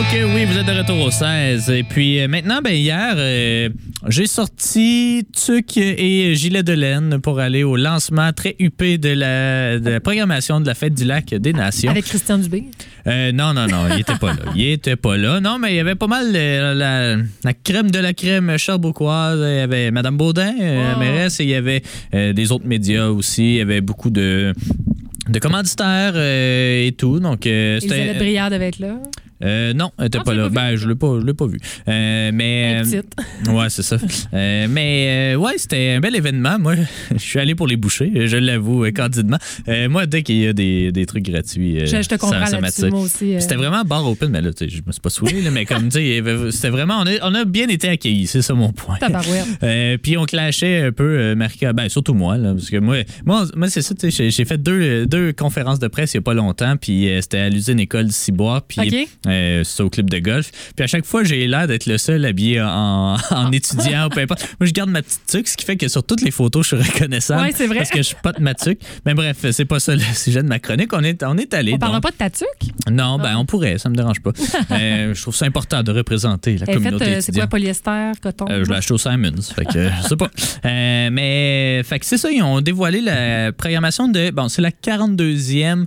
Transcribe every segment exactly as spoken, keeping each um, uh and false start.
Donc, oui, vous êtes de retour au seize. Et puis, euh, maintenant, ben, hier, euh, j'ai sorti tuc et gilet de laine pour aller au lancement très huppé de la, de la programmation de la Fête du Lac des Nations. Avec Christian Dubé? Euh, non, non, non, il était pas là. Il était pas là. Non, mais il y avait pas mal euh, la, la crème de la crème charbouquoise. Il y avait Mme Baudin, euh, la mairesse, et il y avait euh, des autres médias aussi. Il y avait beaucoup de, de commanditaires euh, et tout. Donc, euh, c'était... Elisabeth Brière devait être là. Euh, non, elle était Ah, pas là. pas Ben, je l'ai pas, je l'ai pas vu. Euh, mais euh, ouais, c'est ça. euh, mais euh, ouais, c'était un bel événement. Moi, je suis allé pour les bouchées, je l'avoue euh, candidement. Euh, moi, dès qu'il y a des, des trucs gratuits, euh, je, je te comprends ça, ça là-dessus, moi aussi. Euh... C'était vraiment bar open, mais là, tu sais, je me suis pas saoulé, là, mais comme tu sais, c'était vraiment, on a, on a bien été accueillis, c'est ça mon point. Tabarouette. Euh, puis on clashait un peu, euh, Marika, ben surtout moi, là, parce que moi, moi, moi c'est ça, tu sais, j'ai fait deux, deux conférences de presse il y a pas longtemps, puis euh, c'était à l'usine école de Ciboire, puis okay. euh, c'est au club de golf. Puis à chaque fois, j'ai l'air d'être le seul habillé en, en étudiant ou peu importe. Moi, je garde ma petite tuque, ce qui fait que sur toutes les photos, je suis reconnaissable. Ouais, c'est vrai. Parce que je suis pas de ma tuque. Mais bref, c'est pas ça le sujet de ma chronique. On est, on est allé. On parlera donc... pas de ta tuque? Non, ben on pourrait, ça me dérange pas. euh, je trouve ça important de représenter la Elle communauté fait, euh, étudiante. c'est quoi, polyester, coton? Euh, je l'ai acheté au Simons. Fait que je sais pas. Euh, mais fait que c'est ça, ils ont dévoilé la programmation de. Bon, c'est la quarante-deuxième.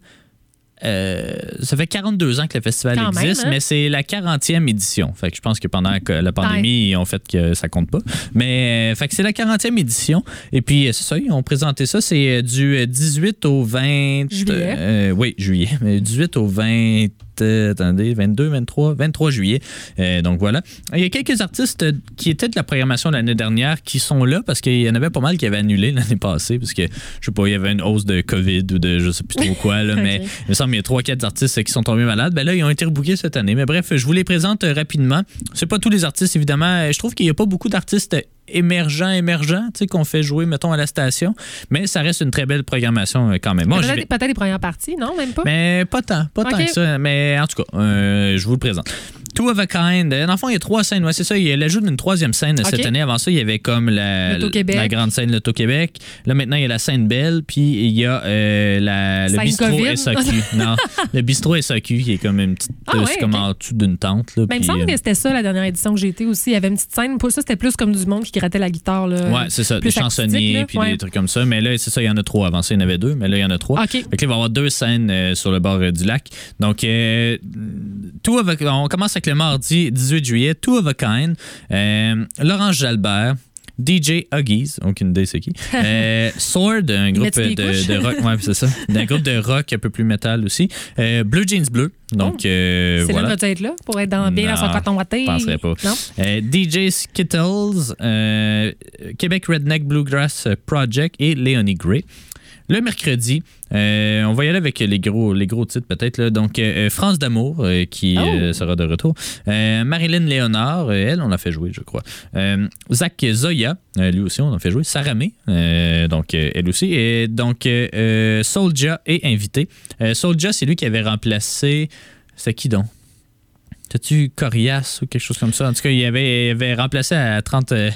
Euh, ça fait quarante-deux ans que le festival Quand existe, même, hein? mais c'est la quarantième édition. Fait que je pense que pendant la pandémie, ils ont fait que ça compte pas. Mais euh, fait que c'est la quarantième édition. Et puis, c'est ça, ils ont présenté ça. C'est du dix-huit au vingt... Juillet. Euh, oui, juillet. dix-huit au vingt... Euh, attendez, vingt-deux, vingt-trois, vingt-trois juillet. Euh, donc voilà. Il y a quelques artistes qui étaient de la programmation de l'année dernière qui sont là parce qu'il y en avait pas mal qui avaient annulé l'année passée parce que, je sais pas, il y avait une hausse de COVID ou de je sais plus trop quoi, là, okay. Mais il me semble qu'il y a trois quatre artistes qui sont tombés malades. Ben là, ils ont été rebookés cette année. Mais bref, je vous les présente rapidement. C'est pas tous les artistes, évidemment. Je trouve qu'il y a pas beaucoup d'artistes émergents, émergents, tu sais, qu'on fait jouer, mettons, à la station. Mais ça reste une très belle programmation quand même. Moi, peut-être, vais... peut-être les premières parties, non? Même pas? Mais pas tant, pas okay. tant que ça. Mais en tout cas, euh, je vous le présente. Two of a Kind. Dans le fond, il y a trois scènes. Ouais, c'est ça. Il y a l'ajout d'une troisième scène okay. cette année. Avant ça, il y avait comme la, la grande scène L'Auto-Québec. Là, maintenant, il y a la scène Belle. Puis, il y a euh, la, le bistrot S A Q. Non, le bistrot S A Q qui est comme une petite. Ah, ouais, comme okay. en dessous d'une tente. Là, ben, puis, il me semble euh... que c'était ça, la dernière édition que j'ai été aussi. Il y avait une petite scène. Pour ça, c'était plus comme du monde qui grattait la guitare. Là, ouais, c'est ça. Des chansonniers puis ouais. des trucs comme ça. Mais là, c'est ça, il y en a trois. Avant ça, il y en avait deux. Mais là, il y en a trois. Okay. Fait que là, il va y avoir deux scènes euh, sur le bord euh, du lac. Donc, euh, tout avec, on commence avec le mardi dix-huit juillet, Two of a Kind, euh, Laurence Jalbert, D J Huggies, aucune idée c'est qui, euh, Sword, un groupe de, de rock, ouais, c'est ça, un groupe de rock un peu plus métal aussi, euh, Blue Jeans Bleu, donc euh, c'est voilà. là que tu être là pour être dans, bien non, dans son coton watté. Je penserais pas. Euh, D J Skittles, euh, Québec Redneck Bluegrass Project et Léonie Gray. Le mercredi, euh, on va y aller avec les gros, les gros titres peut-être. Là. Donc, euh, France d'amour euh, qui oh. euh, sera de retour. Euh, Marilyn Léonard, euh, elle, on l'a fait jouer, je crois. Euh, Zach Zoya, euh, lui aussi, on l'a fait jouer. Sarah May, euh, donc euh, elle aussi. Et donc, euh, Soulja est invité. Euh, Soulja, c'est lui qui avait remplacé... C'est qui donc? T'as-tu Corias ou quelque chose comme ça? En tout cas, il avait, il avait remplacé à trente euh,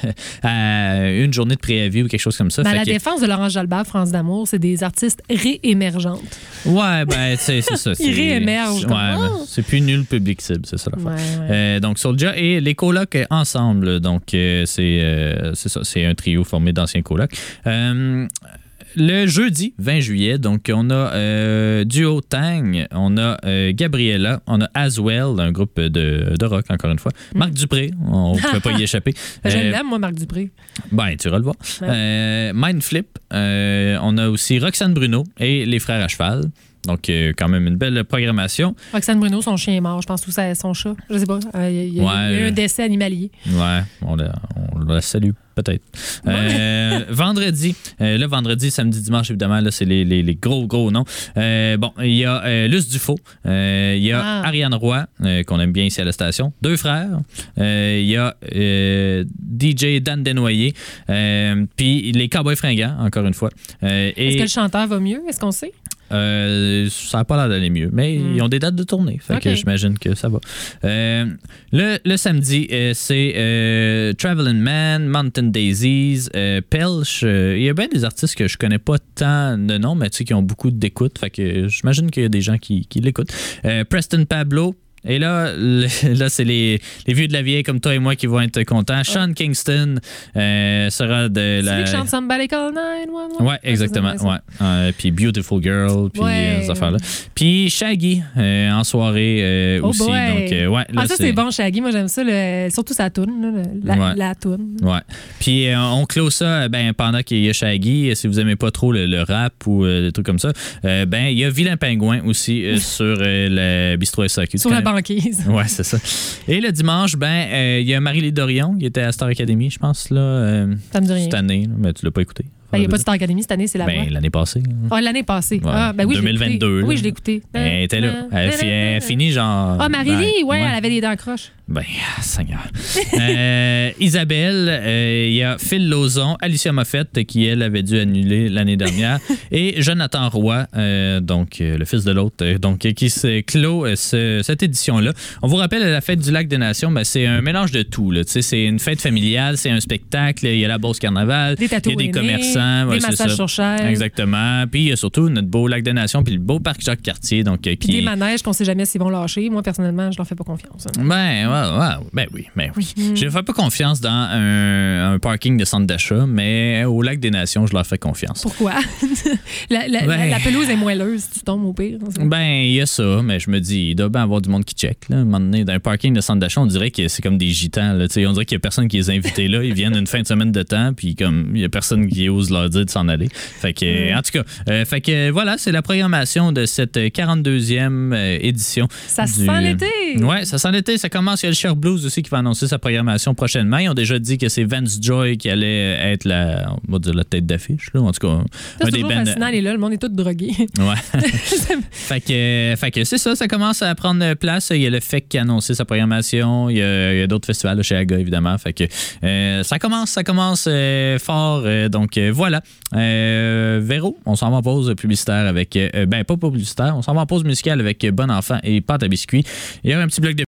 à une journée de préavis ou quelque chose comme ça. Ben, fait la que... défense de Laurence Jalbert, France d'amour, c'est des artistes réémergentes. Ouais, ben, c'est, c'est ça. C'est... Ils réémergent. Ouais, ben, c'est plus nul public cible, c'est ça l'affaire. Ouais, ouais. Euh, donc, Soulja et les colocs ensemble. Donc, euh, c'est, euh, c'est ça. C'est un trio formé d'anciens colocs. Euh, Le jeudi vingt juillet, donc on a euh, Duo Tang, on a euh, Gabriella, on a Aswell, un groupe de, de rock, encore une fois. Mm. Marc Dupré, on ne pouvait pas y échapper. J'aime euh, bien, moi, Marc Dupré. Ben, tu vas le voir. Ouais. Euh, Mindflip, euh, on a aussi Roxane Bruno et les Frères à Cheval. Donc, euh, quand même une belle programmation. Roxane Bruno, son chien est mort, je pense, ou son chat. Je sais pas. Il euh, y, y, ouais, y a eu un décès animalier. Ouais, on la, on la salue peut-être. Ouais. Euh, vendredi, euh, là, vendredi, samedi, dimanche, évidemment, là, c'est les, les, les gros, gros noms. Euh, bon, il y a euh, Luce Dufault, il euh, y a ah. Ariane Roy, euh, qu'on aime bien ici à la station, Deux Frères, il euh, y a euh, D J Dan Desnoyers, euh, puis les Cowboys Fringants, encore une fois. Euh, et... Est-ce que le chanteur va mieux? Est-ce qu'on sait? Euh, ça n'a pas l'air d'aller mieux, mais mm. ils ont des dates de tournée, fait okay. que j'imagine que ça va. Euh, le, le samedi, euh, c'est euh, Traveling Man, Mountain Daisies, euh, Pelch. Euh, il y a bien des artistes que je connais pas tant de noms, mais tu sais, qui ont beaucoup d'écoute, fait que j'imagine qu'il y a des gens qui, qui l'écoutent. Euh, Preston Pablo, Et là, le, là c'est les, les vieux de la vieille comme toi et moi qui vont être contents. Sean Kingston euh, sera de la... C'est lui qui chante Somebody Call nine one one. Ouais, exactement. Ouais. Euh, puis Beautiful Girl, puis ouais. euh, ces affaires-là. Puis Shaggy euh, en soirée euh, oh aussi. Boy. Donc, euh, ouais, là, ah, ça, c'est... c'est bon, Shaggy. Moi, j'aime ça. Le... Surtout sa toune. La, ouais. la toune. Ouais. Puis euh, on clôt ça ben, pendant qu'il y a Shaggy. Si vous aimez pas trop le, le rap ou euh, des trucs comme ça, euh, ben il y a Vilain Pingouin aussi euh, sur euh, le Bistrot S A Q. Sur la banquise. Ouais, c'est ça. Et le dimanche, ben il euh, y a Marie-Lie Dorion qui était à Star Academy, je pense, là. Euh, ça me dit rien. Cette année, là, mais tu l'as pas écouté. Il ben, n'y a pas de Star Academy cette année, c'est la ben, voix. L'année passée. Ah, oh, l'année passée. Ouais. Ah, ben oui, deux mille vingt-deux. Oui, je l'ai écouté. Elle était là. Elle, fi- elle finit genre. Ah, Marie-Lie, ouais, ouais, elle avait les dents croches. Ben, Seigneur. euh, Isabelle, il euh, y a Phil Lauzon, Alicia Moffett, qui, elle, avait dû annuler l'année dernière, et Jonathan Roy, euh, donc euh, le fils de l'autre, euh, donc qui se clôt euh, ce, cette édition-là. On vous rappelle, la fête du Lac des Nations, ben, c'est un mélange de tout. Là. C'est une fête familiale, c'est un spectacle, il y a la Beauce Carnaval, il y a des commerçants. Des ouais, massages sur chaise. Exactement. Puis il y a surtout notre beau Lac des Nations, puis le beau parc Jacques-Cartier. Donc, euh, puis qui... des manèges qu'on ne sait jamais s'ils vont lâcher. Moi, personnellement, je leur fais pas confiance. Hein. Ben, ouais, ouais, ben oui, ben oui. Mm. Je ne fais pas confiance dans un, un parking de centre d'achat, mais au Lac des Nations, je leur fais confiance. Pourquoi? la, la, ben, la, la pelouse est moelleuse, tu tombes au pire. Ben, il y a ça, mais je me dis, il doit bien avoir du monde qui check. Là. À un moment donné, dans un parking de centre d'achat, on dirait que c'est comme des gitans. Là. On dirait qu'il n'y a personne qui les a invités là. Ils viennent une fin de semaine de temps, puis comme il n'y a personne qui ose leur dire de s'en aller. Fait que, mm. En tout cas, euh, fait que voilà, c'est la programmation de cette quarante-deuxième euh, édition. Ça du... sent l'été! Ouais, ça sent l'été. Ça commence. Il y a le Cher Blues aussi qui va annoncer sa programmation prochainement. Ils ont déjà dit que c'est Vance Joy qui allait être la, on va dire la tête d'affiche. Là. En tout cas, ça, c'est toujours fascinant, les là, le monde est tout drogué. Ouais. fait que, fait que c'est ça, ça commence à prendre place. Il y a le F E C qui a annoncé sa programmation. Il y a, il y a d'autres festivals là, chez Aga, évidemment. Fait que euh, ça commence, ça commence euh, fort. Euh, donc euh, voilà. Euh, Véro, on s'en va en pause publicitaire avec, euh, ben pas publicitaire, on s'en va en pause musicale avec Bon Enfant et Pâte à biscuits. Il y a un petit bloc de